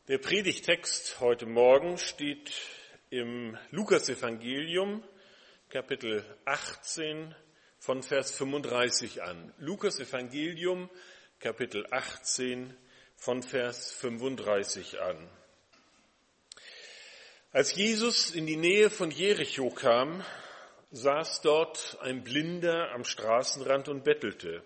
Der Predigtext heute Morgen steht im Lukasevangelium, Kapitel 18, von Vers 35 an. Lukasevangelium, Kapitel 18, von Vers 35 an. Als Jesus in die Nähe von Jericho kam, saß dort ein Blinder am Straßenrand und bettelte.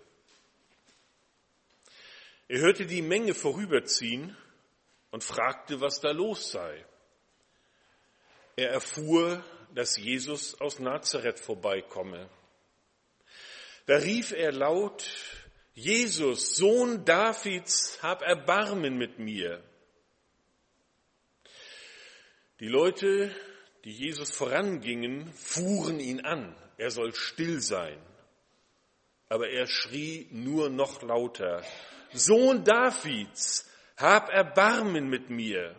Er hörte die Menge vorüberziehen und fragte, was da los sei. Er erfuhr, dass Jesus aus Nazareth vorbeikomme. Da rief er laut: Jesus, Sohn Davids, hab Erbarmen mit mir. Die Leute, die Jesus vorangingen, fuhren ihn an. Er soll still sein. Aber er schrie nur noch lauter: Sohn Davids, hab Erbarmen mit mir.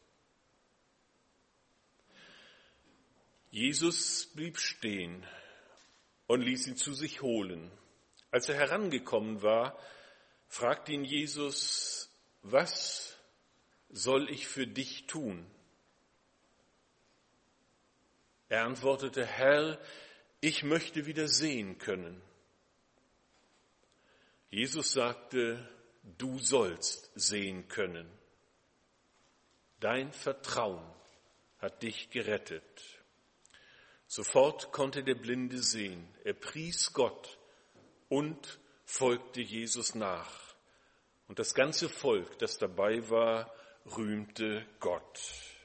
Jesus blieb stehen und ließ ihn zu sich holen. Als er herangekommen war, fragte ihn Jesus: Was soll ich für dich tun? Er antwortete: Herr, ich möchte wieder sehen können. Jesus sagte: Du sollst sehen können. Dein Vertrauen hat dich gerettet. Sofort konnte der Blinde sehen. Er pries Gott und folgte Jesus nach. Und das ganze Volk, das dabei war, rühmte Gott.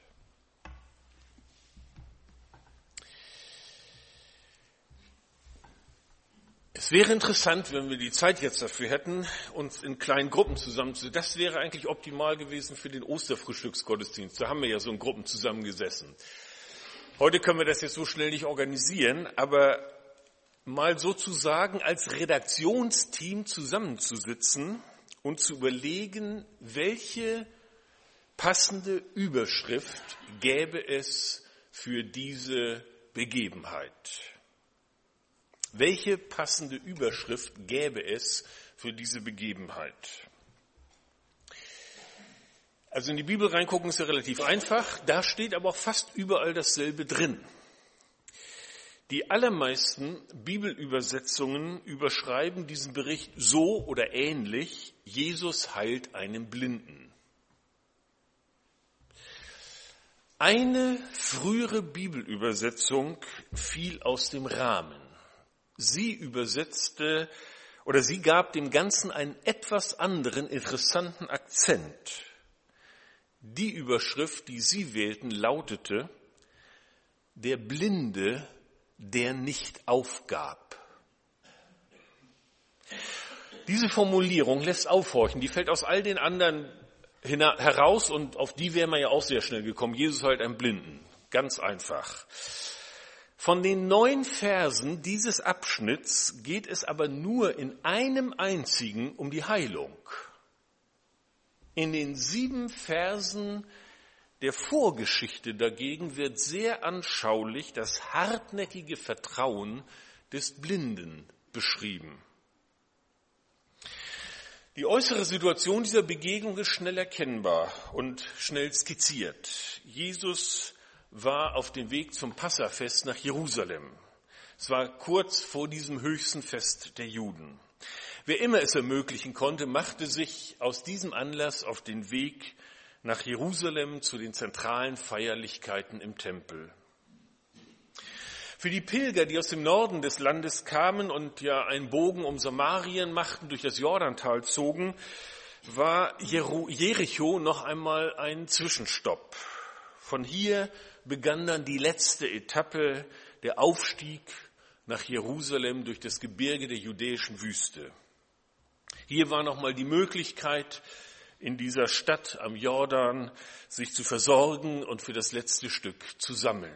Es wäre interessant, wenn wir die Zeit jetzt dafür hätten, uns in kleinen Gruppen zusammenzusetzen. Das wäre eigentlich optimal gewesen für den Osterfrühstücksgottesdienst. Da haben wir ja so in Gruppen zusammengesessen. Heute können wir das jetzt so schnell nicht organisieren, aber mal sozusagen als Redaktionsteam zusammenzusitzen und zu überlegen, welche passende Überschrift gäbe es für diese Begebenheit. Welche passende Überschrift gäbe es für diese Begebenheit? Also in die Bibel reingucken ist ja relativ einfach, da steht aber auch fast überall dasselbe drin. Die allermeisten Bibelübersetzungen überschreiben diesen Bericht so oder ähnlich: Jesus heilt einen Blinden. Eine frühere Bibelübersetzung fiel aus dem Rahmen. Sie übersetzte oder sie gab dem Ganzen einen etwas anderen, interessanten Akzent. Die Überschrift, die sie wählten, lautete: Der Blinde, der nicht aufgab. Diese Formulierung lässt aufhorchen, die fällt aus all den anderen heraus und auf die wären wir ja auch sehr schnell gekommen. Jesus heilt einen Blinden, ganz einfach. Von den 9 Versen dieses Abschnitts geht es aber nur in einem einzigen um die Heilung. In den 7 Versen der Vorgeschichte dagegen wird sehr anschaulich das hartnäckige Vertrauen des Blinden beschrieben. Die äußere Situation dieser Begegnung ist schnell erkennbar und schnell skizziert. Jesus war auf dem Weg zum Passafest nach Jerusalem. Es war kurz vor diesem höchsten Fest der Juden. Wer immer es ermöglichen konnte, machte sich aus diesem Anlass auf den Weg nach Jerusalem zu den zentralen Feierlichkeiten im Tempel. Für die Pilger, die aus dem Norden des Landes kamen und ja einen Bogen um Samarien machten, durch das Jordantal zogen, war Jericho noch einmal ein Zwischenstopp. Von hier begann dann die letzte Etappe, der Aufstieg nach Jerusalem durch das Gebirge der judäischen Wüste. Hier war nochmal die Möglichkeit, in dieser Stadt am Jordan sich zu versorgen und für das letzte Stück zu sammeln.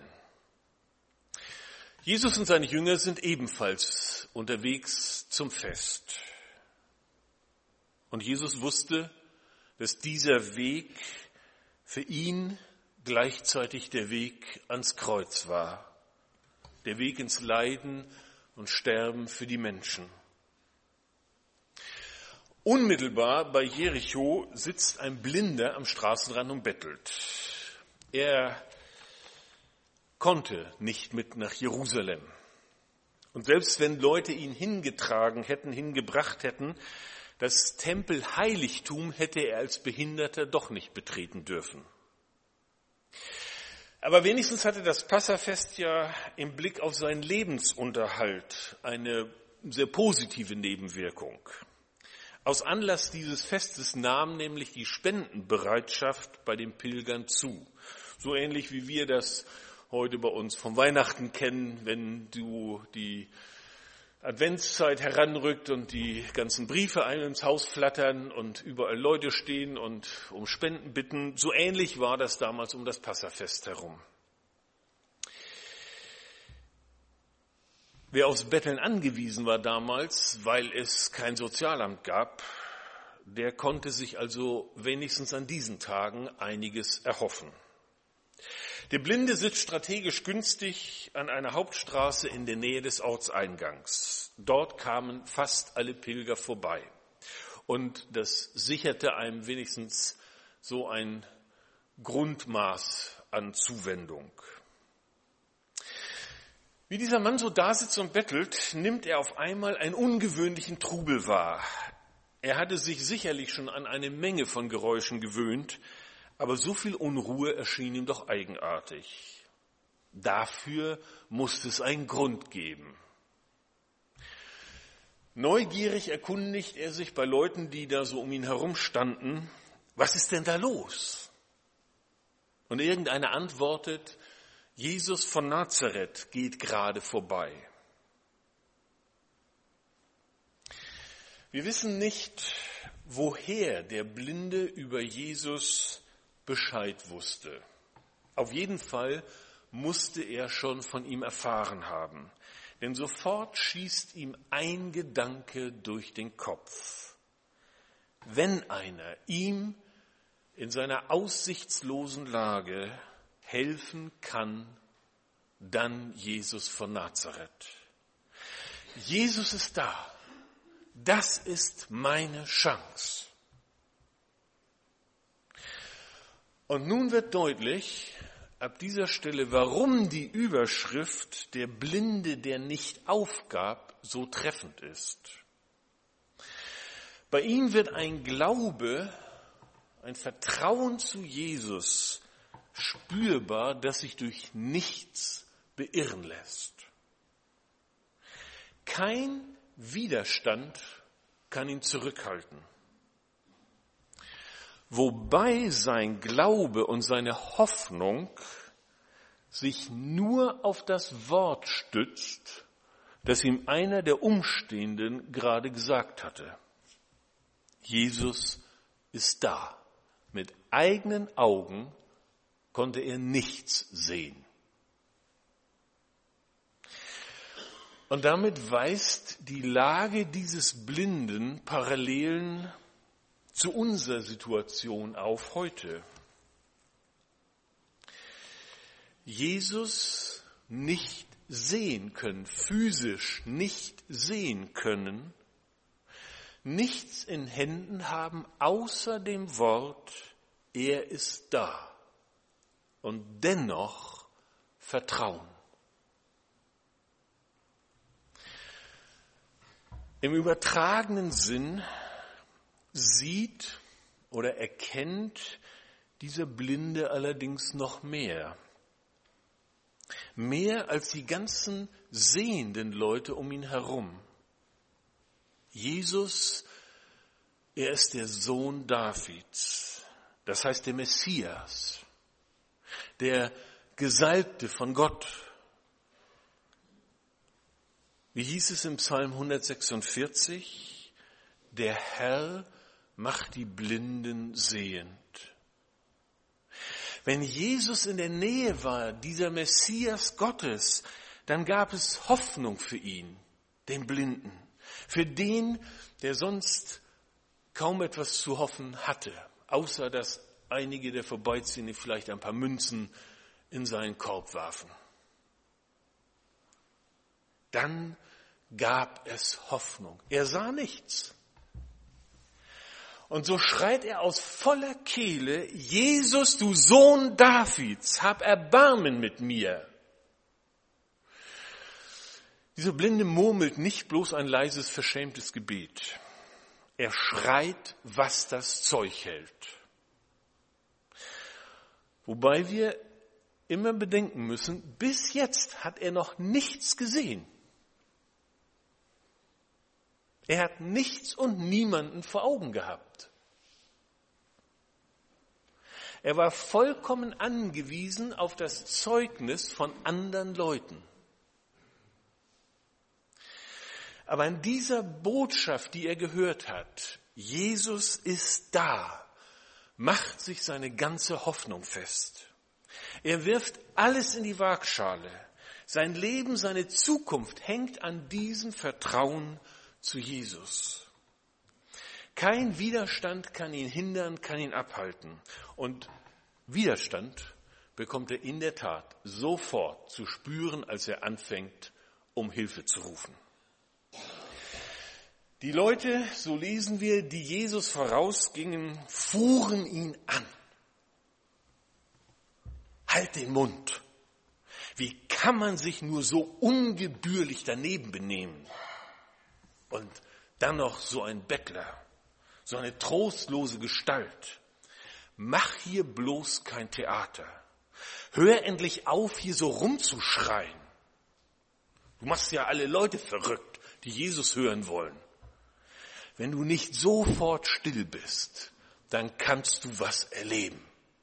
Jesus und seine Jünger sind ebenfalls unterwegs zum Fest. Und Jesus wusste, dass dieser Weg für ihn gleichzeitig der Weg ans Kreuz war, der Weg ins Leiden und Sterben für die Menschen. Unmittelbar bei Jericho sitzt ein Blinder am Straßenrand und bettelt. Er konnte nicht mit nach Jerusalem. Und selbst wenn Leute ihn hingebracht hätten, das Tempelheiligtum hätte er als Behinderter doch nicht betreten dürfen. Aber wenigstens hatte das Passafest ja im Blick auf seinen Lebensunterhalt eine sehr positive Nebenwirkung. Aus Anlass dieses Festes nahm nämlich die Spendenbereitschaft bei den Pilgern zu. So ähnlich wie wir das heute bei uns vom Weihnachten kennen, wenn die Adventszeit heranrückt und die ganzen Briefe einem ins Haus flattern und überall Leute stehen und um Spenden bitten. So ähnlich war das damals um das Passafest herum. Wer aufs Betteln angewiesen war damals, weil es kein Sozialamt gab, der konnte sich also wenigstens an diesen Tagen einiges erhoffen. Der Blinde sitzt strategisch günstig an einer Hauptstraße in der Nähe des Ortseingangs. Dort kamen fast alle Pilger vorbei. Und das sicherte einem wenigstens so ein Grundmaß an Zuwendung. Wie dieser Mann so da sitzt und bettelt, nimmt er auf einmal einen ungewöhnlichen Trubel wahr. Er hatte sich sicherlich schon an eine Menge von Geräuschen gewöhnt, aber so viel Unruhe erschien ihm doch eigenartig. Dafür musste es einen Grund geben. Neugierig erkundigt er sich bei Leuten, die da so um ihn herum standen, was ist denn da los? Und irgendeiner antwortet, Jesus von Nazareth geht gerade vorbei. Wir wissen nicht, woher der Blinde über Jesus Bescheid wusste. Auf jeden Fall musste er schon von ihm erfahren haben. Denn sofort schießt ihm ein Gedanke durch den Kopf. Wenn einer ihm in seiner aussichtslosen Lage helfen kann, dann Jesus von Nazareth. Jesus ist da. Das ist meine Chance. Und nun wird deutlich, ab dieser Stelle, warum die Überschrift der Blinde, der nicht aufgab, so treffend ist. Bei ihm wird ein Glaube, ein Vertrauen zu Jesus spürbar, das sich durch nichts beirren lässt. Kein Widerstand kann ihn zurückhalten. Wobei sein Glaube und seine Hoffnung sich nur auf das Wort stützt, das ihm einer der Umstehenden gerade gesagt hatte. Jesus ist da. Mit eigenen Augen konnte er nichts sehen. Und damit weist die Lage dieses Blinden Parallelen zu unserer Situation auf heute. Jesus nicht sehen können, physisch nicht sehen können, nichts in Händen haben außer dem Wort, er ist da. Und dennoch vertrauen. Im übertragenen Sinn sieht oder erkennt dieser Blinde allerdings noch mehr. Mehr als die ganzen sehenden Leute um ihn herum. Jesus, er ist der Sohn Davids, das heißt der Messias, der Gesalbte von Gott. Wie hieß es im Psalm 146? Der Herr macht die Blinden sehend. Wenn Jesus in der Nähe war, dieser Messias Gottes, dann gab es Hoffnung für ihn, den Blinden, für den, der sonst kaum etwas zu hoffen hatte, außer dass einige der Vorbeiziehenden vielleicht ein paar Münzen in seinen Korb warfen. Dann gab es Hoffnung. Er sah nichts. Und so schreit er aus voller Kehle, Jesus, du Sohn Davids, hab Erbarmen mit mir. Dieser Blinde murmelt nicht bloß ein leises, verschämtes Gebet. Er schreit, was das Zeug hält. Wobei wir immer bedenken müssen, bis jetzt hat er noch nichts gesehen. Er hat nichts und niemanden vor Augen gehabt. Er war vollkommen angewiesen auf das Zeugnis von anderen Leuten. Aber in dieser Botschaft, die er gehört hat, Jesus ist da, macht sich seine ganze Hoffnung fest. Er wirft alles in die Waagschale. Sein Leben, seine Zukunft hängt an diesem Vertrauen zu Jesus. Kein Widerstand kann ihn hindern, kann ihn abhalten. Und Widerstand bekommt er in der Tat sofort zu spüren, als er anfängt, um Hilfe zu rufen. Die Leute, so lesen wir, die Jesus vorausgingen, fuhren ihn an. Halt den Mund. Wie kann man sich nur so ungebührlich daneben benehmen? Und dann noch so ein Bettler, so eine trostlose Gestalt. Mach hier bloß kein Theater. Hör endlich auf, hier so rumzuschreien. Du machst ja alle Leute verrückt, die Jesus hören wollen. Wenn du nicht sofort still bist, dann kannst du was erleben.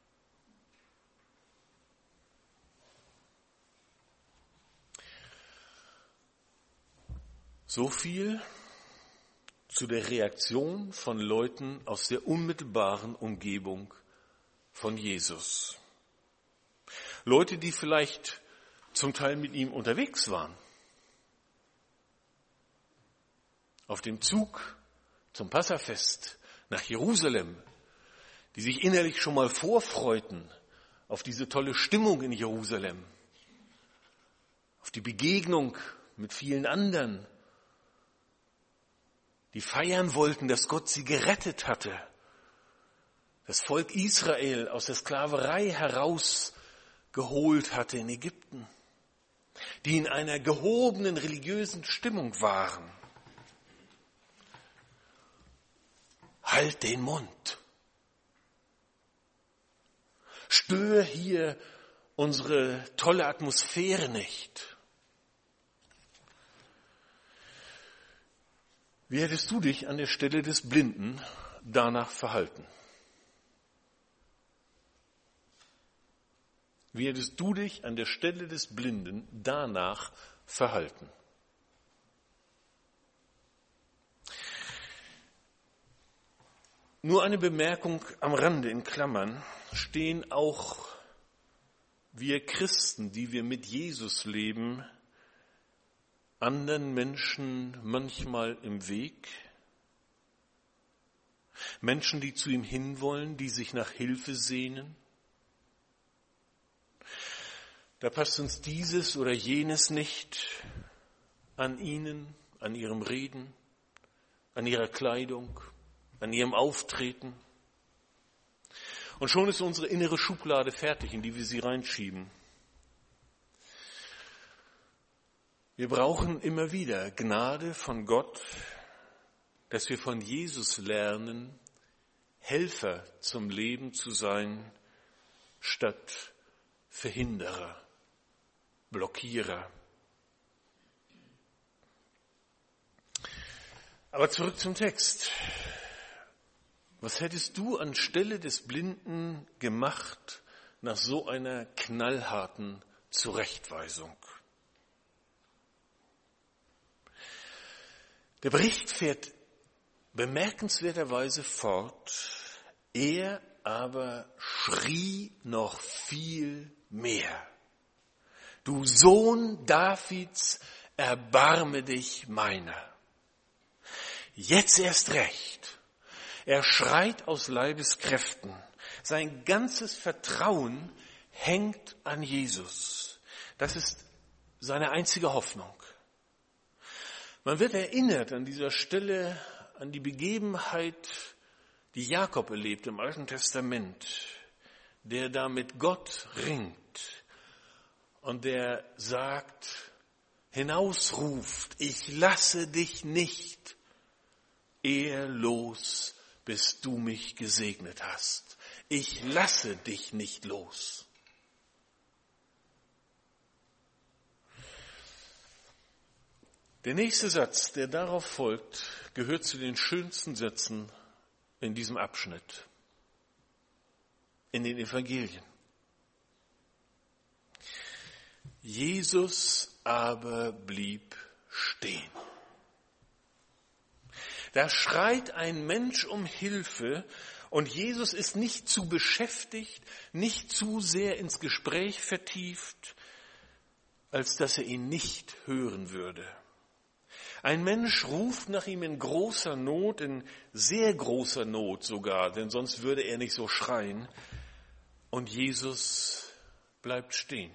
So viel zu der Reaktion von Leuten aus der unmittelbaren Umgebung von Jesus. Leute, die vielleicht zum Teil mit ihm unterwegs waren. Auf dem Zug zum Passafest nach Jerusalem, die sich innerlich schon mal vorfreuten auf diese tolle Stimmung in Jerusalem, auf die Begegnung mit vielen anderen, die feiern wollten, dass Gott sie gerettet hatte, das Volk Israel aus der Sklaverei herausgeholt hatte in Ägypten, die in einer gehobenen religiösen Stimmung waren. Halt den Mund. Störe hier unsere tolle Atmosphäre nicht. Wie hättest du dich an der Stelle des Blinden danach verhalten? Wie hättest du dich an der Stelle des Blinden danach verhalten? Nur eine Bemerkung am Rande in Klammern, stehen auch wir Christen, die wir mit Jesus leben, anderen Menschen manchmal im Weg? Menschen, die zu ihm hinwollen, die sich nach Hilfe sehnen? Da passt uns dieses oder jenes nicht an ihnen, an ihrem Reden, an ihrer Kleidung, an ihrem Auftreten. Und schon ist unsere innere Schublade fertig, in die wir sie reinschieben. Wir brauchen immer wieder Gnade von Gott, dass wir von Jesus lernen, Helfer zum Leben zu sein, statt Verhinderer, Blockierer. Aber zurück zum Text. Was hättest du anstelle des Blinden gemacht nach so einer knallharten Zurechtweisung? Der Bericht fährt bemerkenswerterweise fort, er aber schrie noch viel mehr. Du Sohn Davids, erbarme dich meiner. Jetzt erst recht. Er schreit aus Leibeskräften. Sein ganzes Vertrauen hängt an Jesus. Das ist seine einzige Hoffnung. Man wird erinnert an dieser Stelle an die Begebenheit die Jakob erlebt im Alten Testament, der da mit Gott ringt und der sagt, hinausruft, ich lasse dich nicht ehelos, bis du mich gesegnet hast. Ich lasse dich nicht los. Der nächste Satz, der darauf folgt, gehört zu den schönsten Sätzen in diesem Abschnitt, in den Evangelien. Jesus aber blieb stehen. Da schreit ein Mensch um Hilfe und Jesus ist nicht zu beschäftigt, nicht zu sehr ins Gespräch vertieft, als dass er ihn nicht hören würde. Ein Mensch ruft nach ihm in großer Not, in sehr großer Not sogar, denn sonst würde er nicht so schreien. Und Jesus bleibt stehen.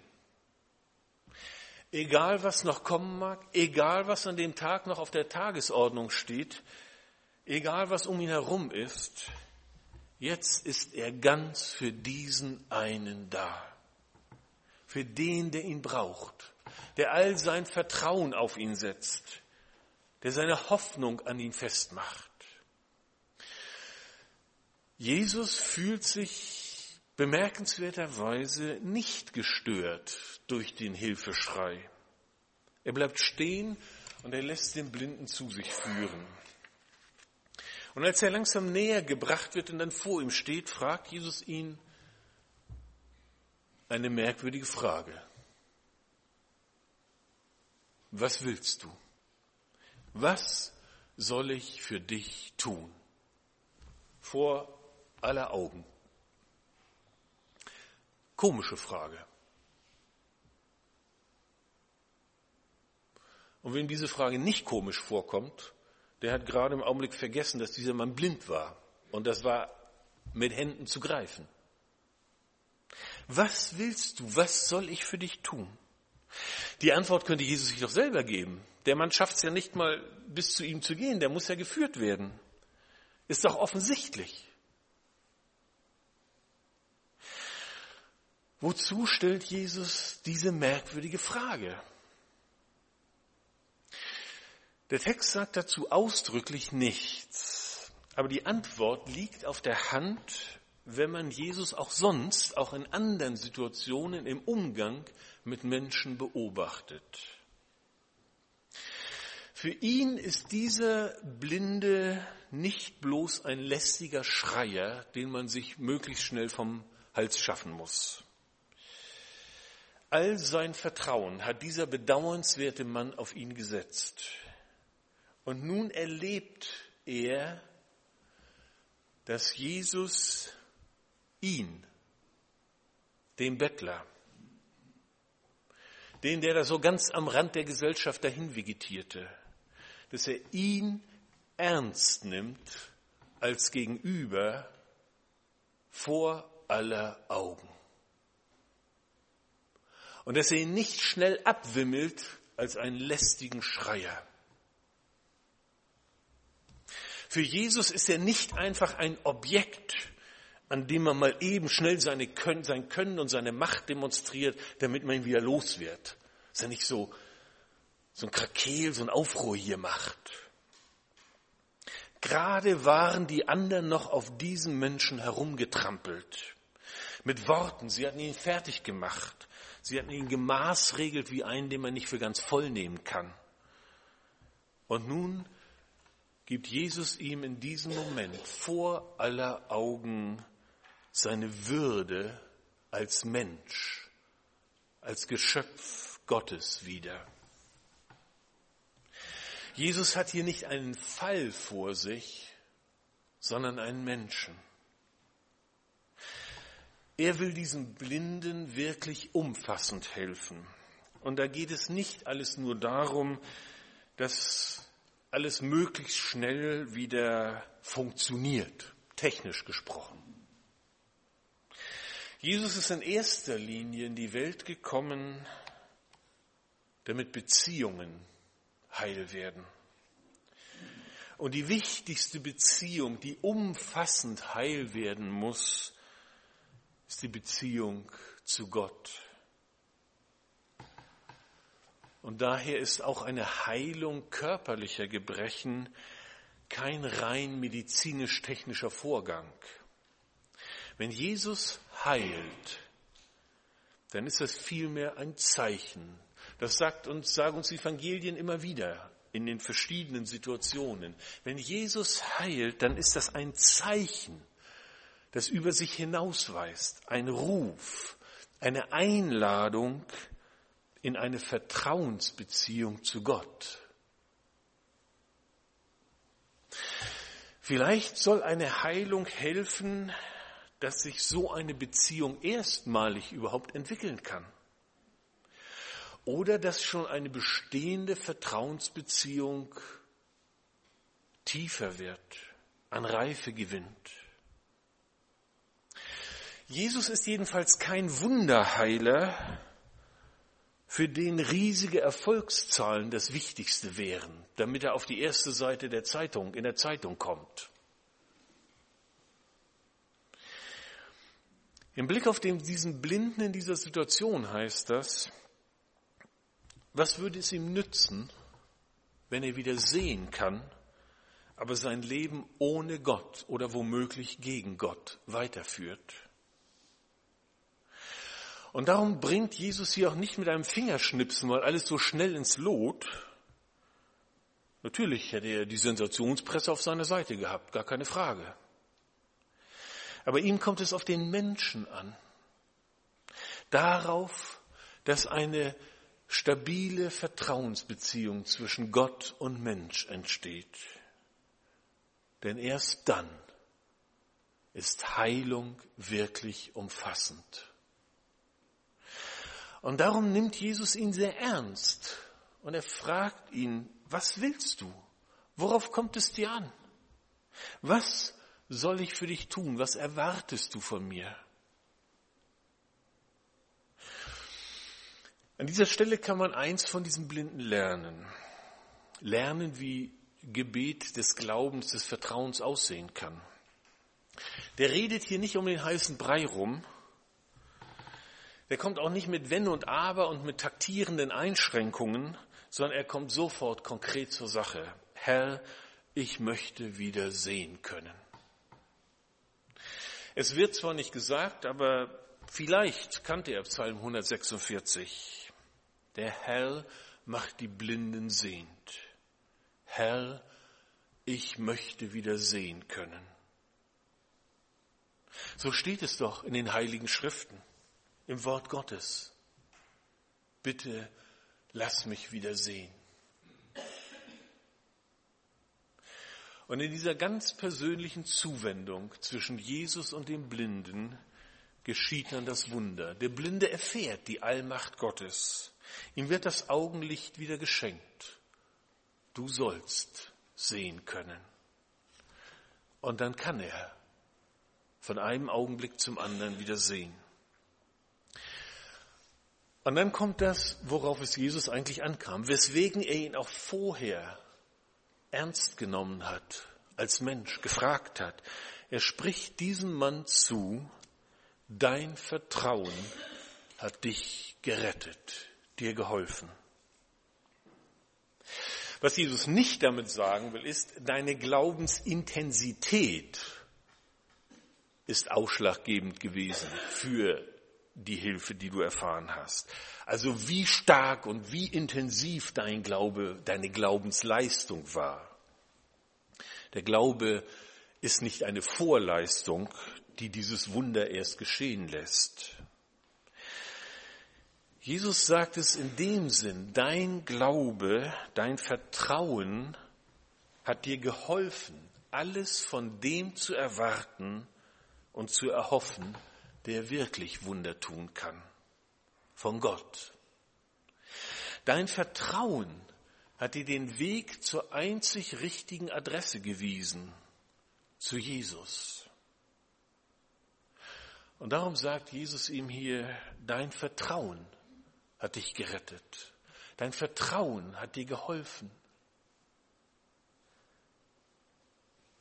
Egal was noch kommen mag, egal was an dem Tag noch auf der Tagesordnung steht, egal was um ihn herum ist, jetzt ist er ganz für diesen einen da. Für den, der ihn braucht, der all sein Vertrauen auf ihn setzt, der seine Hoffnung an ihn festmacht. Jesus fühlt sich bemerkenswerterweise nicht gestört durch den Hilfeschrei. Er bleibt stehen und er lässt den Blinden zu sich führen. Und als er langsam näher gebracht wird und dann vor ihm steht, fragt Jesus ihn eine merkwürdige Frage. Was willst du? Was soll ich für dich tun? Vor aller Augen. Komische Frage. Und wem diese Frage nicht komisch vorkommt, der hat gerade im Augenblick vergessen, dass dieser Mann blind war. Und das war mit Händen zu greifen. Was willst du? Was soll ich für dich tun? Die Antwort könnte Jesus sich doch selber geben. Der Mann schafft es ja nicht mal, bis zu ihm zu gehen. Der muss ja geführt werden. Ist doch offensichtlich. Wozu stellt Jesus diese merkwürdige Frage? Der Text sagt dazu ausdrücklich nichts. Aber die Antwort liegt auf der Hand, wenn man Jesus auch sonst, auch in anderen Situationen im Umgang mit Menschen beobachtet. Für ihn ist dieser Blinde nicht bloß ein lästiger Schreier, den man sich möglichst schnell vom Hals schaffen muss. All sein Vertrauen hat dieser bedauernswerte Mann auf ihn gesetzt. Und nun erlebt er, dass Jesus ihn, den Bettler, den, der da so ganz am Rand der Gesellschaft dahin vegetierte, dass er ihn ernst nimmt als Gegenüber vor aller Augen. Und dass er ihn nicht schnell abwimmelt als einen lästigen Schreier. Für Jesus ist er nicht einfach ein Objekt, an dem man mal eben schnell sein Können und seine Macht demonstriert, damit man ihn wieder los wird. Dass er nicht so ein Krakeel, so ein Aufruhr hier macht. Gerade waren die anderen noch auf diesen Menschen herumgetrampelt. Mit Worten, sie hatten ihn fertig gemacht. Sie hatten ihn gemaßregelt wie einen, den man nicht für ganz voll nehmen kann. Und nun gibt Jesus ihm in diesem Moment vor aller Augen seine Würde als Mensch, als Geschöpf Gottes wieder. Jesus hat hier nicht einen Fall vor sich, sondern einen Menschen. Er will diesem Blinden wirklich umfassend helfen. Und da geht es nicht alles nur darum, dass alles möglichst schnell wieder funktioniert, technisch gesprochen. Jesus ist in erster Linie in die Welt gekommen, damit Beziehungen heil werden. Und die wichtigste Beziehung, die umfassend heil werden muss, ist die Beziehung zu Gott. Und daher ist auch eine Heilung körperlicher Gebrechen kein rein medizinisch-technischer Vorgang. Wenn Jesus heilt, dann ist das vielmehr ein Zeichen. Das sagen uns die Evangelien immer wieder in den verschiedenen Situationen. Wenn Jesus heilt, dann ist das ein Zeichen, das über sich hinausweist, ein Ruf, eine Einladung in eine Vertrauensbeziehung zu Gott. Vielleicht soll eine Heilung helfen, dass sich so eine Beziehung erstmalig überhaupt entwickeln kann. Oder dass schon eine bestehende Vertrauensbeziehung tiefer wird, an Reife gewinnt. Jesus ist jedenfalls kein Wunderheiler, für den riesige Erfolgszahlen das Wichtigste wären, damit er auf die erste Seite in der Zeitung kommt. Im Blick auf diesen Blinden in dieser Situation heißt das, was würde es ihm nützen, wenn er wieder sehen kann, aber sein Leben ohne Gott oder womöglich gegen Gott weiterführt? Und darum bringt Jesus hier auch nicht mit einem Fingerschnipsen, weil alles so schnell ins Lot. Natürlich hätte er die Sensationspresse auf seiner Seite gehabt, gar keine Frage. Aber ihm kommt es auf den Menschen an. Darauf, dass eine stabile Vertrauensbeziehung zwischen Gott und Mensch entsteht. Denn erst dann ist Heilung wirklich umfassend. Und darum nimmt Jesus ihn sehr ernst und er fragt ihn, was willst du? Worauf kommt es dir an? Was soll ich für dich tun? Was erwartest du von mir? An dieser Stelle kann man eins von diesem Blinden lernen. Lernen, wie Gebet des Glaubens, des Vertrauens aussehen kann. Der redet hier nicht um den heißen Brei rum. Der kommt auch nicht mit Wenn und Aber und mit taktierenden Einschränkungen, sondern er kommt sofort konkret zur Sache. Herr, ich möchte wieder sehen können. Es wird zwar nicht gesagt, aber vielleicht kannte er Psalm 146. Der Herr macht die Blinden sehend. Herr, ich möchte wieder sehen können. So steht es doch in den Heiligen Schriften. Im Wort Gottes. Bitte lass mich wieder sehen. Und in dieser ganz persönlichen Zuwendung zwischen Jesus und dem Blinden geschieht dann das Wunder. Der Blinde erfährt die Allmacht Gottes. Ihm wird das Augenlicht wieder geschenkt. Du sollst sehen können. Und dann kann er von einem Augenblick zum anderen wieder sehen. Und dann kommt das, worauf es Jesus eigentlich ankam, weswegen er ihn auch vorher ernst genommen hat, als Mensch gefragt hat. Er spricht diesem Mann zu, dein Vertrauen hat dich gerettet, dir geholfen. Was Jesus nicht damit sagen will, ist, deine Glaubensintensität ist ausschlaggebend gewesen für die Hilfe, die du erfahren hast. Also wie stark und wie intensiv dein Glaube, deine Glaubensleistung war. Der Glaube ist nicht eine Vorleistung, die dieses Wunder erst geschehen lässt. Jesus sagt es in dem Sinn, dein Glaube, dein Vertrauen hat dir geholfen, alles von dem zu erwarten und zu erhoffen, der wirklich Wunder tun kann, von Gott. Dein Vertrauen hat dir den Weg zur einzig richtigen Adresse gewiesen, zu Jesus. Und darum sagt Jesus ihm hier, dein Vertrauen hat dich gerettet. Dein Vertrauen hat dir geholfen.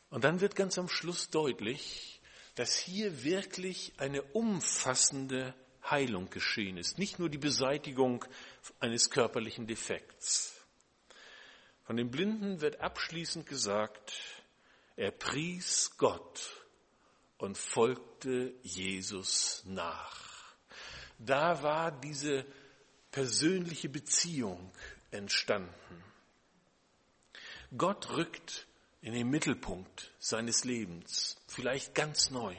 Und dann wird ganz am Schluss deutlich, dass hier wirklich eine umfassende Heilung geschehen ist. Nicht nur die Beseitigung eines körperlichen Defekts. Von dem Blinden wird abschließend gesagt, er pries Gott und folgte Jesus nach. Da war diese persönliche Beziehung entstanden. Gott rückt in den Mittelpunkt seines Lebens, vielleicht ganz neu.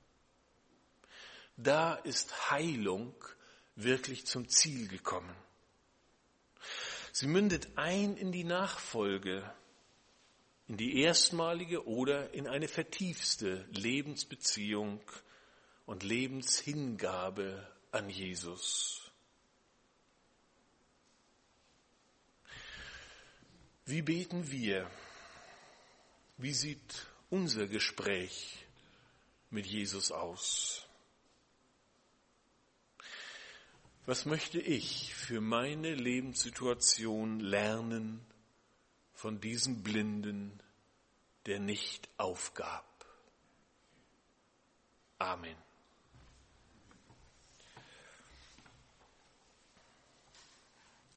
Da ist Heilung wirklich zum Ziel gekommen. Sie mündet ein in die Nachfolge, in die erstmalige oder in eine vertiefte Lebensbeziehung und Lebenshingabe an Jesus. Wie beten wir? Wie sieht unser Gespräch mit Jesus aus? Was möchte ich für meine Lebenssituation lernen von diesem Blinden, der nicht aufgab? Amen.